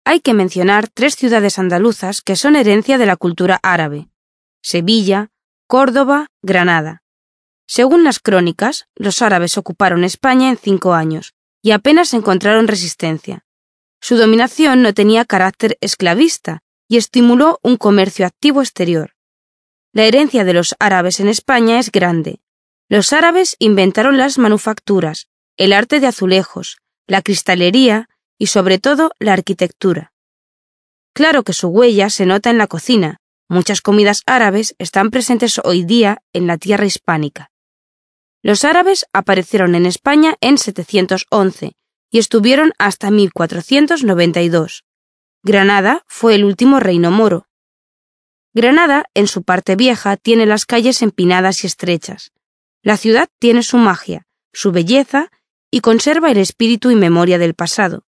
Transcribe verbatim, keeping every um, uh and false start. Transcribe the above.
hay que mencionar tres ciudades andaluzas que son herencia de la cultura árabe: Sevilla, Córdoba, Granada. Según las crónicas, los árabes ocuparon España en cinco años y apenas encontraron resistencia. Su dominación no tenía carácter esclavista y estimuló un comercio activo exterior. La herencia de los árabes en España es grande. Los árabes inventaron las manufacturas, el arte de azulejos, la cristalería y sobre todo la arquitectura. Claro que su huella se nota en la cocina. Muchas comidas árabes están presentes hoy día en la tierra hispánica. Los árabes aparecieron en España en setecientos once y estuvieron hasta mil cuatrocientos noventa y dos. Granada fue el último reino moro. Granada, en su parte vieja, tiene las calles empinadas y estrechas. La ciudad tiene su magia, su belleza y conserva el espíritu y memoria del pasado.